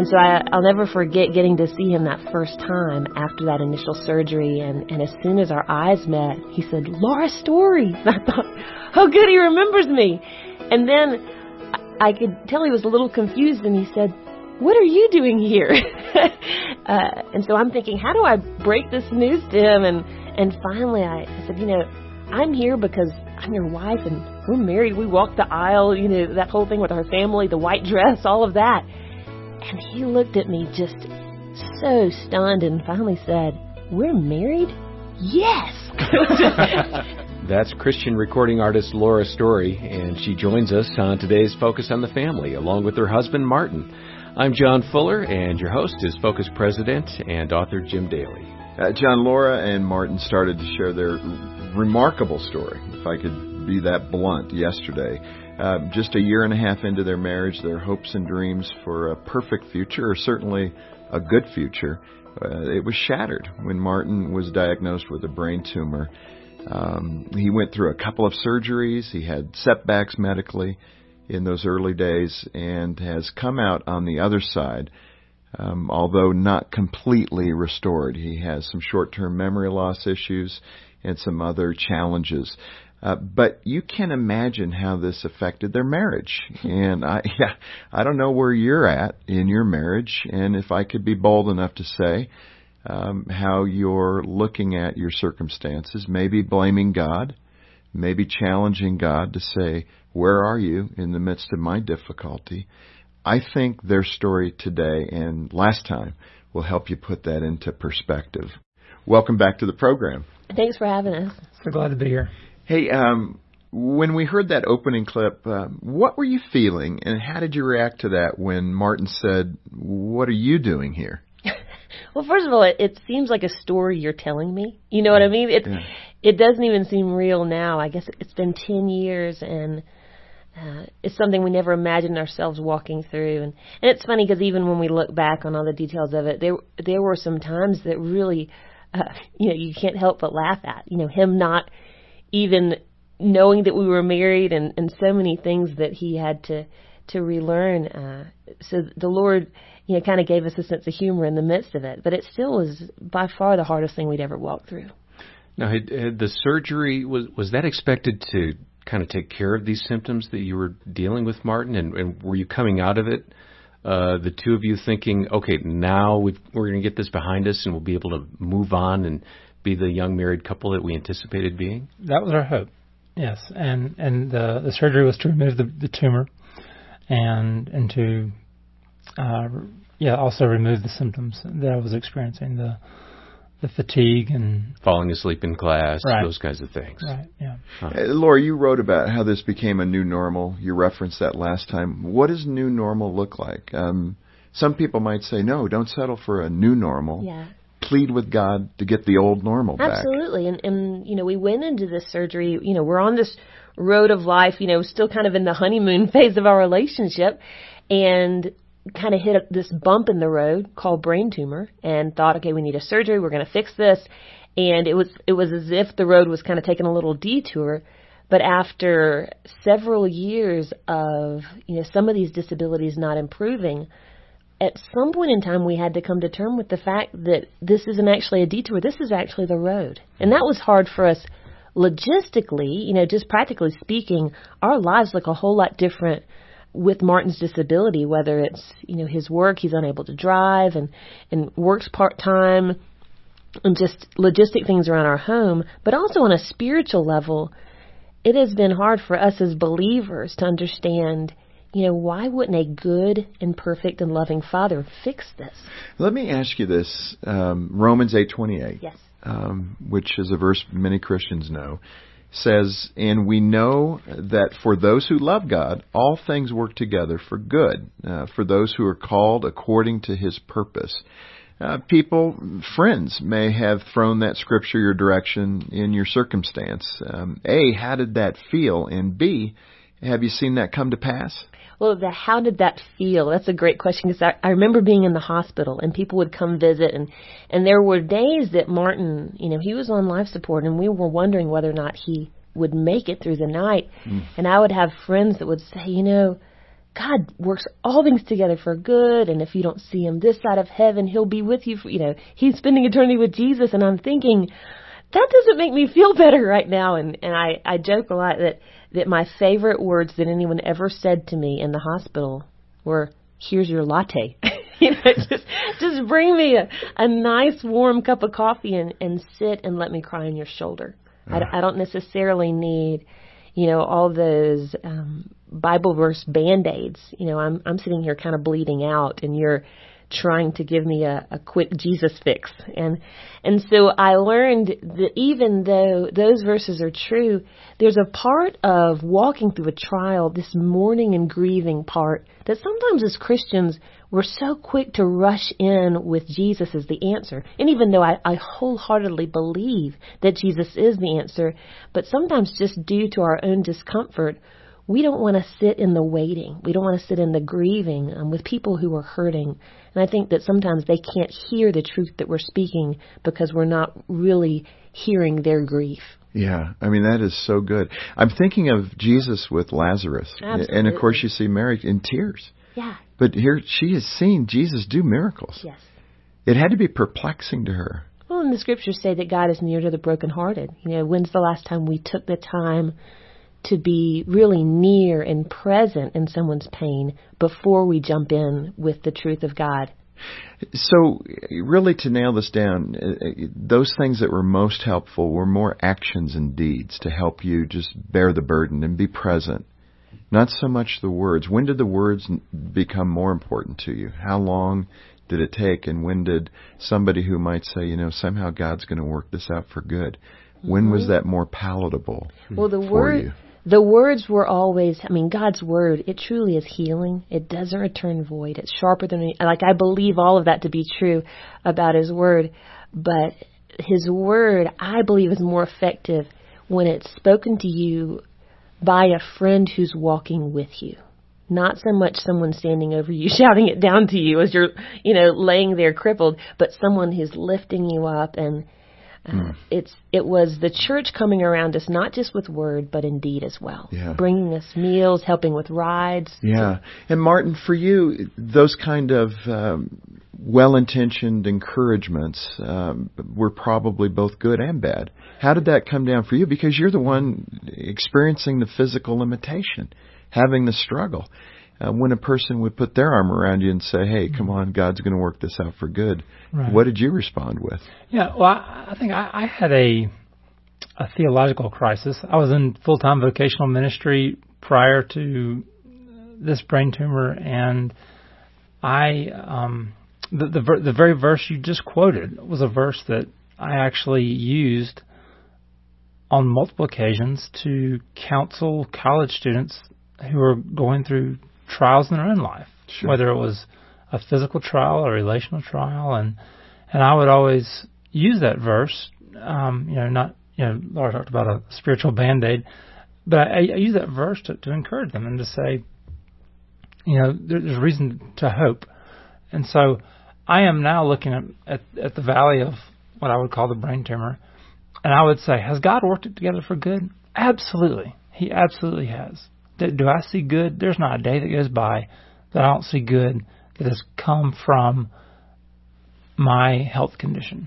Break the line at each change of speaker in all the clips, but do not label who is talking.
And so I'll never forget getting to see him that first time after that initial surgery. And as soon as our eyes met, he said, "Laura Story." And I thought, oh, good, he remembers me. And then I could tell he was a little confused, and he said, "What are you doing here?" And so I'm thinking, how do I break this news to him? And finally I said, I'm here because I'm your wife, and we're married. We walked the aisle, that whole thing with our family, the white dress, all of that. And he looked at me just so stunned and finally said, "We're married?" Yes.
That's Christian recording artist Laura Story, and she joins us on today's Focus on the Family, along with her husband, Martin. I'm John Fuller, and your host is Focus President and author Jim Daly.
John, Laura and Martin started to share their remarkable story, if I could be that blunt, yesterday. Just a year and a half into their marriage, their hopes and dreams for a perfect future, or certainly a good future, it was shattered when Martin was diagnosed with a brain tumor. He went through a couple of surgeries. He had setbacks medically in those early days and has come out on the other side, although not completely restored. He has some short-term memory loss issues and some other challenges. But you can imagine how this affected their marriage. And I don't know where you're at in your marriage, and if I could be bold enough to say how you're looking at your circumstances, maybe blaming God, maybe challenging God to say, "Where are you in the midst of my difficulty?" I think their story today and last time will help you put that into perspective. Welcome back to the program.
Thanks for having us.
So glad to be here.
Hey, when we heard that opening clip, what were you feeling, and how did you react to that when Martin said, "What are you doing here?"
Well, first of all, it seems like a story you're telling me. You know what I mean? It doesn't even seem real now. I guess it's been 10 years, and it's something we never imagined ourselves walking through. And it's funny because even when we look back on all the details of it, there were some times that really, you can't help but laugh at. Him not even knowing that we were married, and so many things that he had to relearn. So the Lord, kind of gave us a sense of humor in the midst of it. But it still was by far the hardest thing we'd ever walked through.
Now, had the surgery, was that expected to kind of take care of these symptoms that you were dealing with, Martin? And were you coming out of it, the two of you thinking, okay, now we're going to get this behind us and we'll be able to move on and be the young married couple that we anticipated being?
That was our hope, yes. And the surgery was to remove the tumor and to also remove the symptoms that I was experiencing, the fatigue and
falling asleep in class,
right.
Those kinds of things.
Right, yeah.
Laura, you wrote about how this became a new normal. You referenced that last time. What does new normal look like? Some people might say, no, don't settle for a new normal.
Yeah.
Plead with God to get the old normal back.
Absolutely. And we went into this surgery, we're on this road of life, still kind of in the honeymoon phase of our relationship, and kind of hit this bump in the road called brain tumor, and thought, okay, we need a surgery. We're going to fix this. And it was as if the road was kind of taking a little detour. But after several years of, some of these disabilities not improving, at some point in time, we had to come to terms with the fact that this isn't actually a detour. This is actually the road. And that was hard for us logistically, just practically speaking. Our lives look a whole lot different with Martin's disability, whether it's, his work, he's unable to drive and works part-time, and just logistic things around our home. But also on a spiritual level, it has been hard for us as believers to understand, why wouldn't a good and perfect and loving Father fix this?
Let me ask you this. Romans 8:28,
yes,
which is a verse many Christians know, says, "And we know that for those who love God, all things work together for good, for those who are called according to His purpose." People, friends, may have thrown that scripture your direction in your circumstance. A, how did that feel? And B, have you seen that come to pass?
Well, how did that feel? That's a great question, because I remember being in the hospital and people would come visit, and there were days that Martin, he was on life support, and we were wondering whether or not he would make it through the night. And I would have friends that would say, God works all things together for good, and if you don't see him this side of heaven, he'll be with you. He's spending eternity with Jesus, and I'm thinking, that doesn't make me feel better right now. And I joke a lot that my favorite words that anyone ever said to me in the hospital were, "Here's your latte." Just bring me a nice warm cup of coffee and sit and let me cry on your shoulder. I don't necessarily need, all those Bible verse Band-Aids. I'm sitting here kind of bleeding out, and you're trying to give me a quick Jesus fix. And so I learned that even though those verses are true, there's a part of walking through a trial, this mourning and grieving part, that sometimes as Christians, we're so quick to rush in with Jesus as the answer. And even though I wholeheartedly believe that Jesus is the answer, but sometimes just due to our own discomfort, we don't want to sit in the waiting. We don't want to sit in the grieving with people who are hurting. And I think that sometimes they can't hear the truth that we're speaking because we're not really hearing their grief.
Yeah, that is so good. I'm thinking of Jesus with Lazarus.
Absolutely.
And of course you see Mary in tears.
Yeah.
But here she has seen Jesus do miracles.
Yes.
It had to be perplexing to her.
Well, and the scriptures say that God is near to the brokenhearted. When's the last time we took the time to be really near and present in someone's pain before we jump in with the truth of God?
So really, to nail this down, those things that were most helpful were more actions and deeds to help you just bear the burden and be present. Not so much the words. When did the words become more important to you? How long did it take? And when did somebody who might say, somehow God's going to work this out for good, when was that more palatable for you?
The words were always, God's word, it truly is healing. It doesn't return void. It's sharper than any, I believe all of that to be true about his word. But his word, I believe, is more effective when it's spoken to you by a friend who's walking with you. Not so much someone standing over you, shouting it down to you as you're, laying there crippled, but someone who's lifting you up. And it was the church coming around us, not just with word, but in deed as well.
Yeah.
Bringing us meals, helping with rides.
Yeah. And Martin, for you, those kind of well-intentioned encouragements were probably both good and bad. How did that come down for you? Because you're the one experiencing the physical limitation, having the struggle. When a person would put their arm around you and say, "Hey, come on, God's going to work this out for good," right. What did you respond with?
Yeah, well, I think I had a theological crisis. I was in full-time vocational ministry prior to this brain tumor, and the very verse you just quoted was a verse that I actually used on multiple occasions to counsel college students who are going through trials in their own life, sure. Whether it was a physical trial or a relational trial, and I would always use that verse. Laura talked about a spiritual Band-Aid, but I use that verse to encourage them and to say, there's reason to hope. And so I am now looking at the valley of what I would call the brain tumor, and I would say, has God worked it together for good? Absolutely. He absolutely has. Do I see good? There's not a day that goes by that I don't see good that has come from my health condition.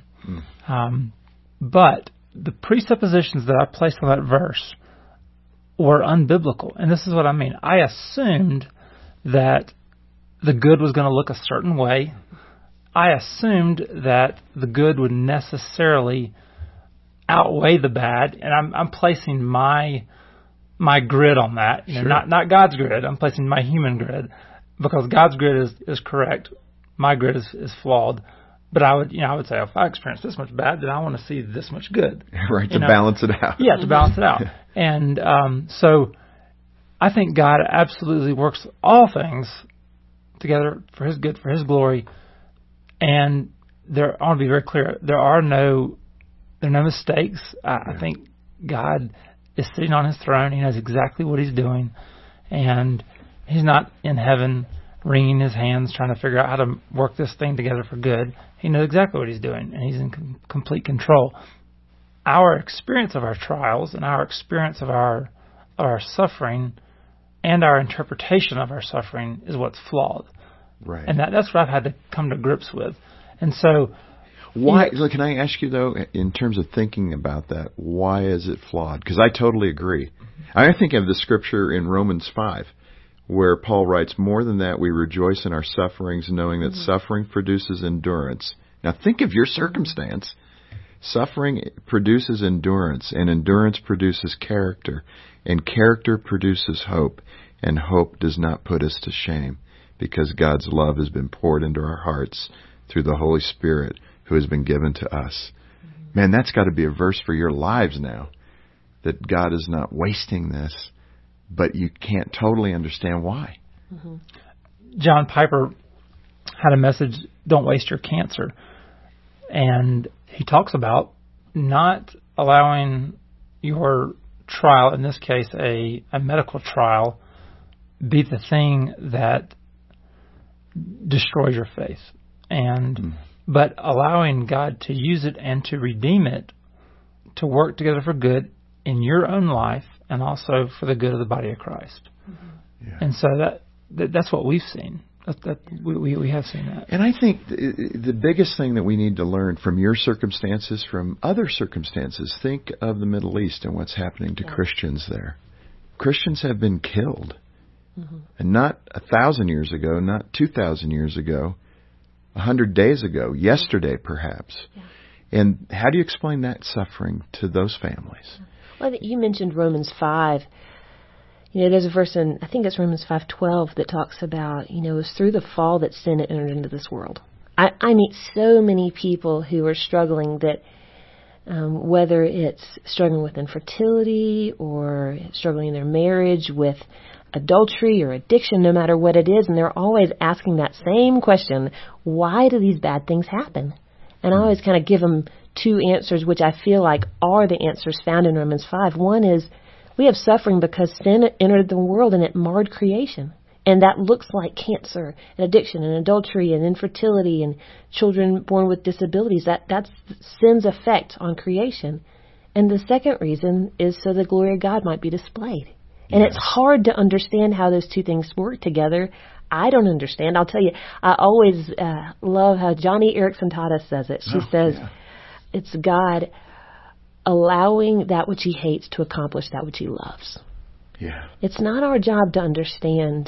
But the presuppositions that I placed on that verse were unbiblical. And this is what I mean. I assumed that the good was going to look a certain way. I assumed that the good would necessarily outweigh the bad. And I'm placing my grid on that, sure. Not God's grid. I'm placing my human grid because God's grid is correct. My grid is flawed. But I would say, if I experience this much bad, then I want to see this much good.
Right, to balance it out.
Yeah, to balance it out. And so I think God absolutely works all things together for his good, for his glory. And I want to be very clear, there are no mistakes. I think God is sitting on his throne. He knows exactly what he's doing. And he's not in heaven wringing his hands trying to figure out how to work this thing together for good. He knows exactly what he's doing, and he's in complete control. Our experience of our trials and our experience of our suffering and our interpretation of our suffering is what's flawed.
Right.
And that's what I've had to come to grips with. And so,
why? Look, can I ask you though, in terms of thinking about that, why is it flawed? Because I totally agree. I think of the scripture in Romans 5, where Paul writes, "More than that, we rejoice in our sufferings, knowing that suffering produces endurance." Now, think of your circumstance. Suffering produces endurance, and endurance produces character, and character produces hope, and hope does not put us to shame, because God's love has been poured into our hearts through the Holy Spirit who has been given to us. Man, that's got to be a verse for your lives now, that God is not wasting this, but you can't totally understand why.
John Piper had a message, "Don't waste your cancer." And he talks about not allowing your trial, in this case a medical trial, be the thing that destroys your faith. But allowing God to use it and to redeem it to work together for good in your own life and also for the good of the body of Christ. Yeah. And so that's what we've seen. We have seen that.
And I think the biggest thing that we need to learn from your circumstances, from other circumstances, think of the Middle East and what's happening to Christians there. Christians have been killed. And not 1,000 years ago, not 2,000 years ago, 100 days ago, yesterday perhaps. Yeah. And how do you explain that suffering to those families?
Well, you mentioned Romans 5. There's a verse in, I think it's Romans 5:12, that talks about, it was through the fall that sin entered into this world. I meet so many people who are struggling that, whether it's struggling with infertility or struggling in their marriage with adultery or addiction, no matter what it is, and they're always asking that same question: why do these bad things happen? And I always kind of give them two answers, which I feel like are the answers found in Romans 5. One is, we have suffering because sin entered the world and it marred creation. And that looks like cancer and addiction and adultery and infertility and children born with disabilities. That's sin's effect on creation. And the second reason is so the glory of God might be displayed. And it's hard to understand how those two things work together. I don't understand. I'll tell you, I always love how Johnny Erickson Tada says it. She says, it's God allowing that which he hates to accomplish that which he loves. Yeah. It's not our job to understand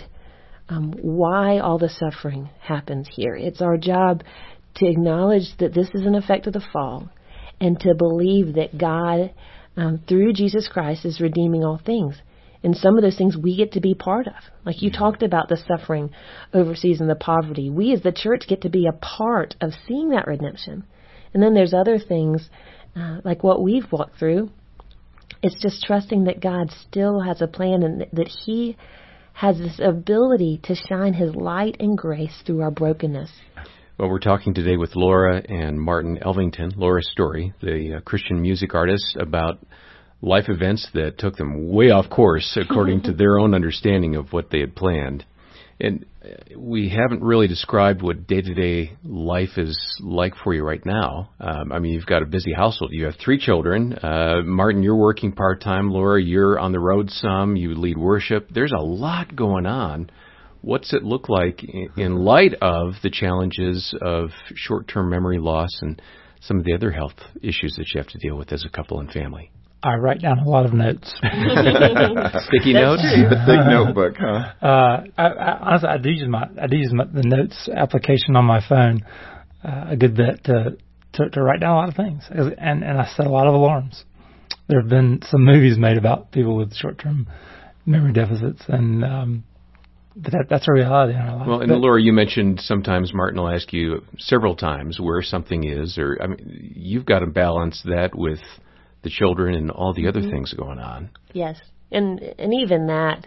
why all the suffering happens here. It's our job to acknowledge that this is an effect of the fall and to believe that God, through Jesus Christ, is redeeming all things. And some of those things we get to be part of. Like you talked about the suffering overseas and the poverty. We as the church get to be a part of seeing that redemption. And then there's other things like what we've walked through. It's just trusting that God still has a plan and that he has this ability to shine his light and grace through our brokenness.
Well, we're talking today with Laura and Martin Elvington, Laura Story, the Christian music artist, about life events that took them way off course according to their own understanding of what they had planned. And we haven't really described what day-to-day life is like for you right now. You've got a busy household. You have 3 children. Martin, you're working part-time. Laura, you're on the road some. You lead worship. There's a lot going on. What's it look like in light of the challenges of short-term memory loss and some of the other health issues that you have to deal with as a couple and family?
I write down a lot of notes.
Sticky notes?
Thick notebook, huh?
Honestly, I do use the notes application on my phone a good bit to write down a lot of things. And I set a lot of alarms. There have been some movies made about people with short-term memory deficits, and but that's a reality in our life.
Well, and Laura, you mentioned sometimes Martin will ask you several times where something is, or you've got to balance that with the children and all the other things going on.
Yes. And even that,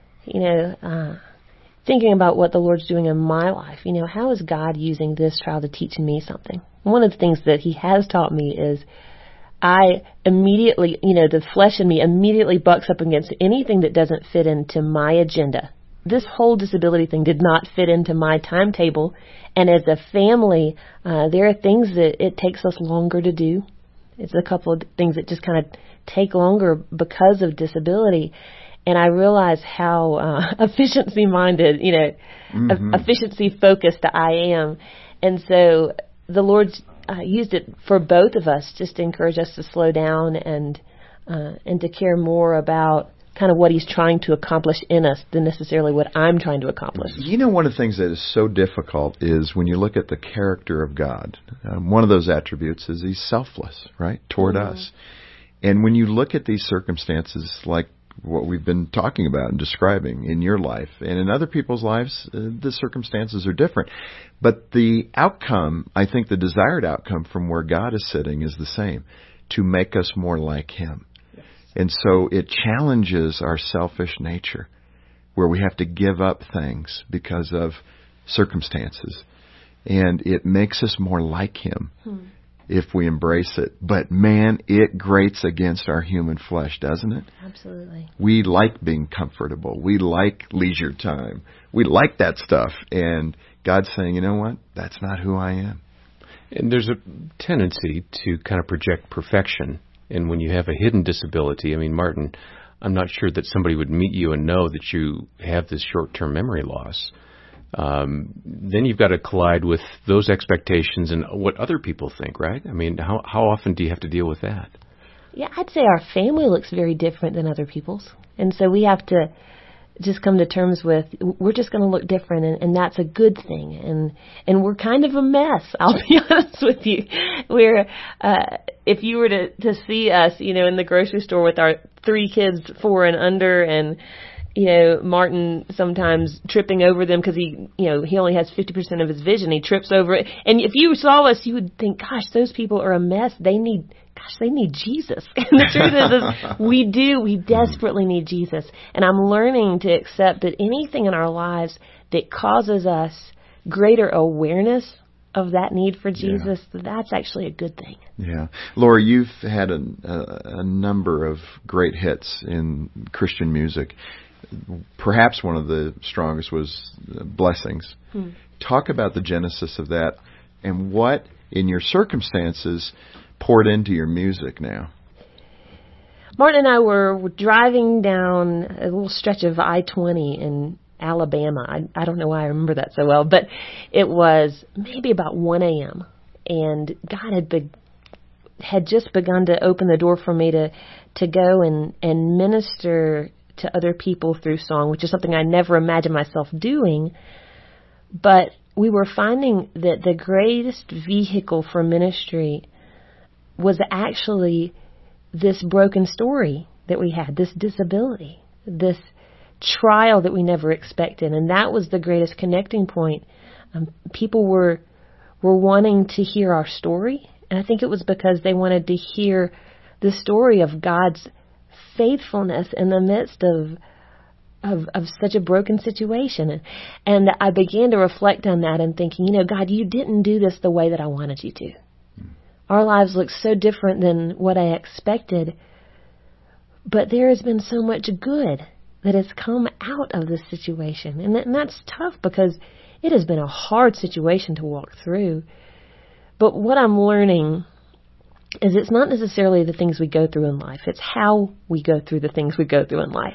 thinking about what the Lord's doing in my life, how is God using this trial to teach me something? One of the things that he has taught me is I immediately, the flesh in me immediately bucks up against anything that doesn't fit into my agenda. This whole disability thing did not fit into my timetable. And as a family, there are things that it takes us longer to do. It's a couple of things that just kind of take longer because of disability. And I realize how efficiency-minded, efficiency-focused I am. And so the Lord's used it for both of us just to encourage us to slow down and to care more about kind of what He's trying to accomplish in us than necessarily what I'm trying to accomplish.
One of the things that is so difficult is when you look at the character of God, one of those attributes is He's selfless, right, toward us. And when you look at these circumstances like what we've been talking about and describing in your life and in other people's lives, the circumstances are different. But the outcome, I think the desired outcome from where God is sitting is the same, to make us more like Him. And so it challenges our selfish nature, where we have to give up things because of circumstances. And it makes us more like Him if we embrace it. But man, it grates against our human flesh, doesn't it?
Absolutely.
We like being comfortable. We like leisure time. We like that stuff. And God's saying, you know what? That's not who I am.
And there's a tendency to kind of project perfection. And when you have a hidden disability, I mean, Martin, I'm not sure that somebody would meet you and know that you have this short-term memory loss. Then you've got to collide with those expectations and what other people think, right? I mean, how often do you have to deal with that?
Yeah, I'd say our family looks very different than other people's. And so we have to just come to terms with, we're just going to look different, and that's a good thing. And we're kind of a mess, I'll be honest with you. We're, if you were to see us, in the grocery store with our 3 kids, 4 and under, and, Martin sometimes tripping over them because he only has 50% of his vision. He trips over it. And if you saw us, you would think, gosh, those people are a mess. They need Jesus. And the truth is we desperately need Jesus. And I'm learning to accept that anything in our lives that causes us greater awareness of that need for Jesus, that's actually a good thing.
Yeah. Laura, you've had a number of great hits in Christian music. Perhaps one of the strongest was Blessings. Talk about the genesis of that and what, in your circumstances, poured into your music now.
Martin and I were driving down a little stretch of I-20 in Alabama. I don't know why I remember that so well, but it was maybe about 1 a.m. and God had just begun to open the door for me to go and minister to other people through song, which is something I never imagined myself doing. But we were finding that the greatest vehicle for ministry was actually this broken story that we had, this disability, this trial that we never expected. And that was the greatest connecting point. People were wanting to hear our story. And I think it was because they wanted to hear the story of God's faithfulness in the midst of such a broken situation. And I began to reflect on that and thinking, God, you didn't do this the way that I wanted you to. Our lives look so different than what I expected, but there has been so much good that has come out of this situation. And that's tough because it has been a hard situation to walk through. But what I'm learning is it's not necessarily the things we go through in life. It's how we go through the things we go through in life.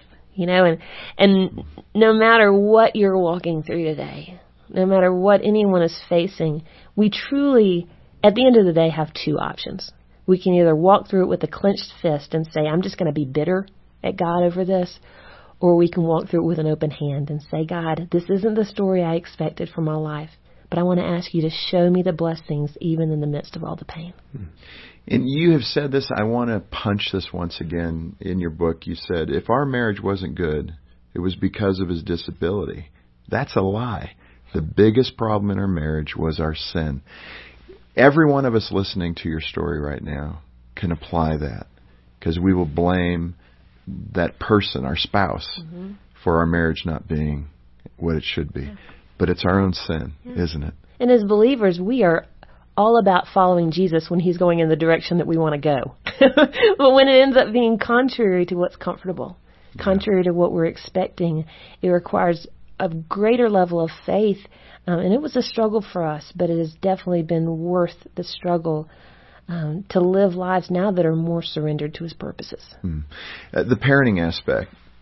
And no matter what you're walking through today, no matter what anyone is facing, we truly, at the end of the day, have 2 options. We can either walk through it with a clenched fist and say, I'm just going to be bitter at God over this, or we can walk through it with an open hand and say, God, this isn't the story I expected for my life, but I want to ask you to show me the blessings even in the midst of all the pain.
And you have said this, I want to punch this once again in your book. You said, if our marriage wasn't good, it was because of his disability. That's a lie. The biggest problem in our marriage was our sin. Every one of us listening to your story right now can apply that, because we will blame that person, our spouse, for our marriage not being what it should be. But it's our own sin, isn't it?
And as believers, we are all about following Jesus when he's going in the direction that we want to go. But when it ends up being contrary to what's comfortable, contrary to what we're expecting, it requires a greater level of faith. And it was a struggle for us, but it has definitely been worth the struggle to live lives now that are more surrendered to his purposes.
The parenting aspect,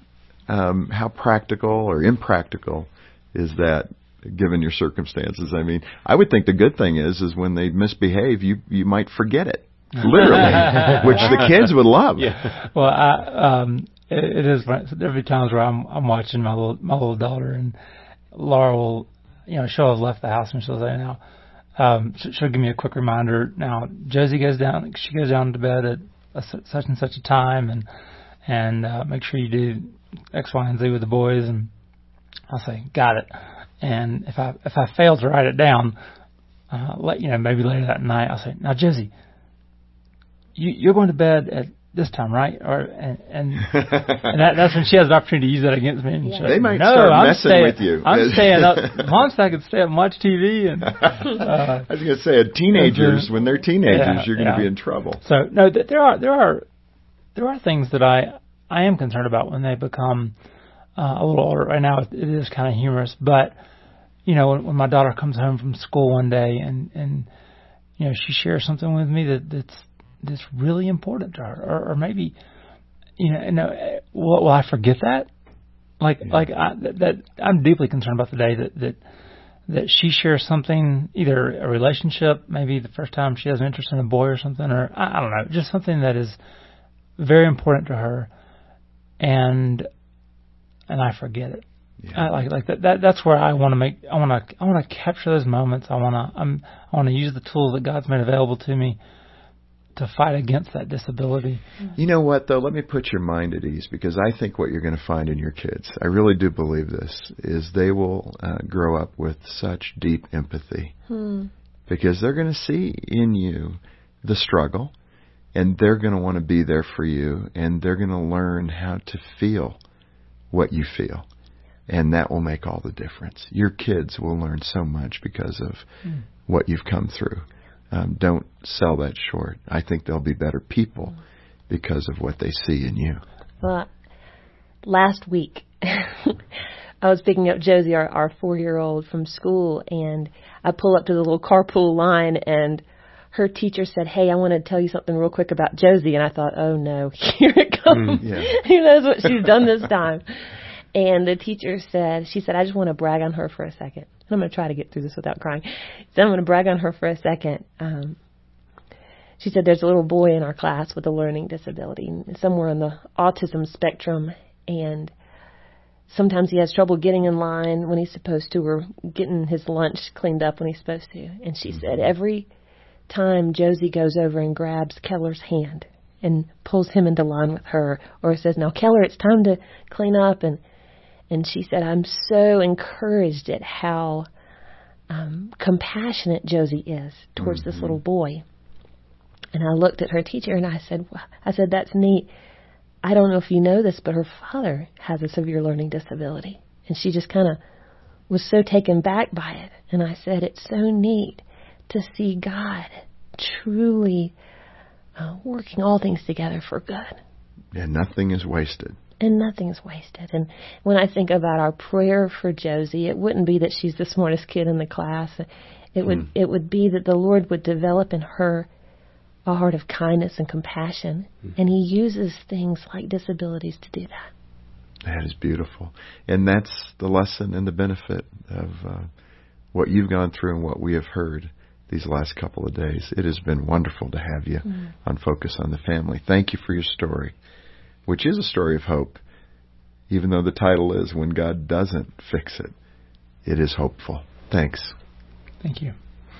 how practical or impractical is that given your circumstances? I mean, I would think the good thing is when they misbehave, you might forget it, literally, which the kids would love.
Yeah.
Well, it is. There'll be times where I'm watching my little daughter, and Laura will, she'll have left the house, and she'll say, now, she'll give me a quick reminder. Now, Josie goes down. She goes down to bed at such and such a time, and make sure you do X, Y, and Z with the boys. And I'll say, got it. And if I fail to write it down, maybe later that night, I'll say, now, Josie, you're going to bed at this time, right? And that's when she has the opportunity to use that against me. And
they might start messing with you.
I'm staying up. Mom said I could stay up and watch TV. And
I was going to say, teenagers, when they're teenagers, you're going to be in trouble.
So no, there are things that I am concerned about when they become a little older. Right now, it is kind of humorous, but when my daughter comes home from school one day and she shares something with me that's really important to her, or maybe, will I forget that? I'm deeply concerned about the day that she shares something, either a relationship, maybe the first time she has an interest in a boy or something, or I don't know, just something that is very important to her, and I forget it. Yeah. That's where I want to capture those moments. I want to use the tools that God's made available to me to fight against that disability.
You know what, though? Let me put your mind at ease, because I think what you're going to find in your kids, I really do believe this, is they will grow up with such deep empathy. Because they're going to see in you the struggle, and they're going to want to be there for you, and they're going to learn how to feel what you feel. And that will make all the difference. Your kids will learn so much because of what you've come through. Don't sell that short. I think they'll be better people because of what they see in you.
Well, last week, I was picking up Josie, our 4-year-old, from school, and I pull up to the little carpool line, and her teacher said, "Hey, I want to tell you something real quick about Josie." And I thought, oh, no, here it comes. Who knows what she's done this time? And the teacher said, I just want to brag on her for a second. I'm going to try to get through this without crying. So I'm going to brag on her for a second. She said there's a little boy in our class with a learning disability, somewhere on the autism spectrum, and sometimes he has trouble getting in line when he's supposed to, or getting his lunch cleaned up when he's supposed to. And she said every time Josie goes over and grabs Keller's hand and pulls him into line with her, or says, "Now, Keller, it's time to clean up," and she said, I'm so encouraged at how compassionate Josie is towards this little boy. And I looked at her teacher and I said, that's neat. I don't know if you know this, but her father has a severe learning disability. And she just kind of was so taken back by it. And I said, it's so neat to see God truly working all things together for good.
And nothing is wasted.
And nothing's wasted. And when I think about our prayer for Josie, it wouldn't be that she's the smartest kid in the class. It would be that the Lord would develop in her a heart of kindness and compassion. And He uses things like disabilities to do that.
That is beautiful. And that's the lesson and the benefit of what you've gone through and what we have heard these last couple of days. It has been wonderful to have you on Focus on the Family. Thank you for your story, which is a story of hope. Even though the title is When God Doesn't Fix It, it is hopeful. Thanks.
Thank you.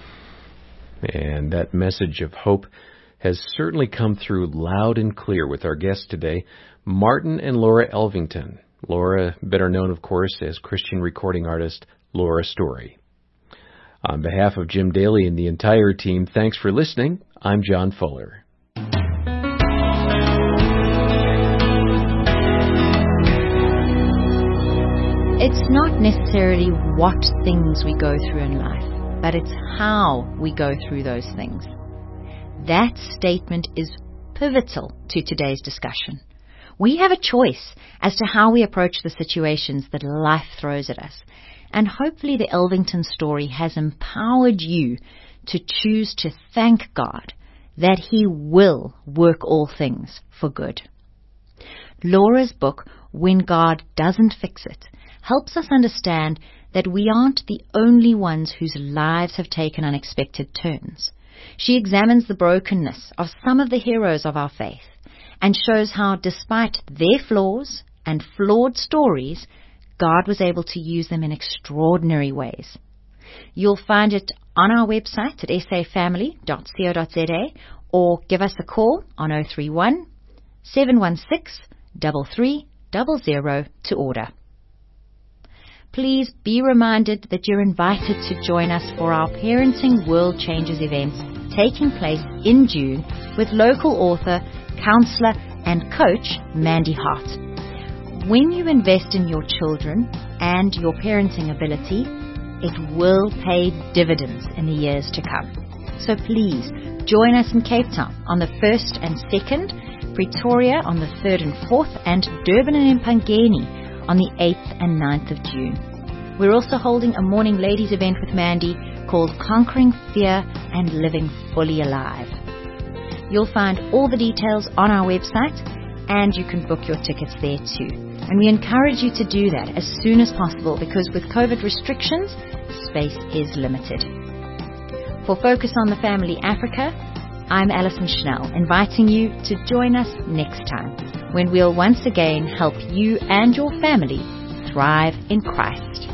And that message of hope has certainly come through loud and clear with our guests today, Martin and Laura Elvington. Laura, better known, of course, as Christian recording artist Laura Story. On behalf of Jim Daly and the entire team, thanks for listening. I'm John Fuller.
It's not necessarily what things we go through in life, but it's how we go through those things. That statement is pivotal to today's discussion. We have a choice as to how we approach the situations that life throws at us. And hopefully the Elvington story has empowered you to choose to thank God that He will work all things for good. Laura's book, when God doesn't fix it helps us understand that we aren't the only ones whose lives have taken unexpected turns. She examines the brokenness of some of the heroes of our faith and shows how, despite their flaws and flawed stories, God was able to use them in extraordinary ways. You'll find it on our website at safamily.co.za or give us a call on 031 716 3300 to order. Please be reminded that you're invited to join us for our Parenting World Changes events taking place in June with local author, counselor, and coach Mandy Hart. When you invest in your children and your parenting ability, it will pay dividends in the years to come. So please join us in Cape Town on the 1st and 2nd, Pretoria on the 3rd and 4th, and Durban and Empangeni on the 8th and 9th of June. We're also holding a morning ladies event with Mandy called Conquering Fear and Living Fully Alive. You'll find all the details on our website, and you can book your tickets there too. And we encourage you to do that as soon as possible because with COVID restrictions, space is limited. For Focus on the Family Africa, I'm Alison Schnell, inviting you to join us next time when we'll once again help you and your family thrive in Christ.